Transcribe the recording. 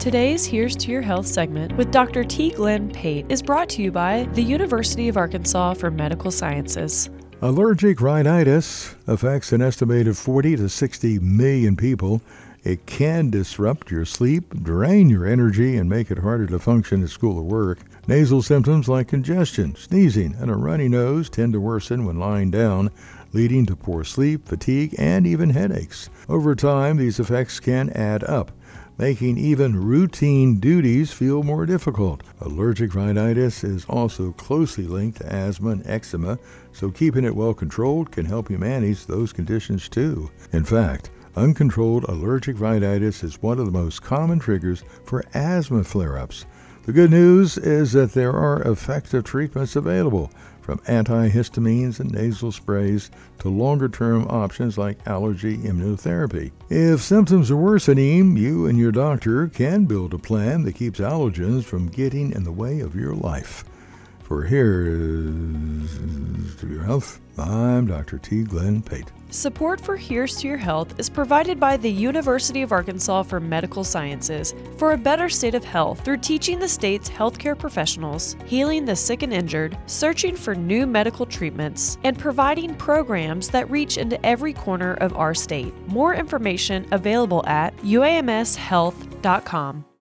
Today's Here's to Your Health segment with Dr. T. Glenn Pate is brought to you by the University of Arkansas for Medical Sciences. Allergic rhinitis affects an estimated 40 to 60 million people. It can disrupt your sleep, drain your energy, and make it harder to function at school or work. Nasal symptoms like congestion, sneezing, and a runny nose tend to worsen when lying down, leading to poor sleep, fatigue, and even headaches. Over time, these effects can add up, making even routine duties feel more difficult. Allergic rhinitis is also closely linked to asthma and eczema, so keeping it well controlled can help you manage those conditions too. In fact, uncontrolled allergic rhinitis is one of the most common triggers for asthma flare-ups. The good news is that there are effective treatments available, from antihistamines and nasal sprays to longer-term options like allergy immunotherapy. If symptoms are worsening, you and your doctor can build a plan that keeps allergens from getting in the way of your life. For Here's to Your Health, I'm Dr. T. Glenn Pate. Support for Here's to Your Health is provided by the University of Arkansas for Medical Sciences for a better state of health through teaching the state's healthcare professionals, healing the sick and injured, searching for new medical treatments, and providing programs that reach into every corner of our state. More information available at uamshealth.com.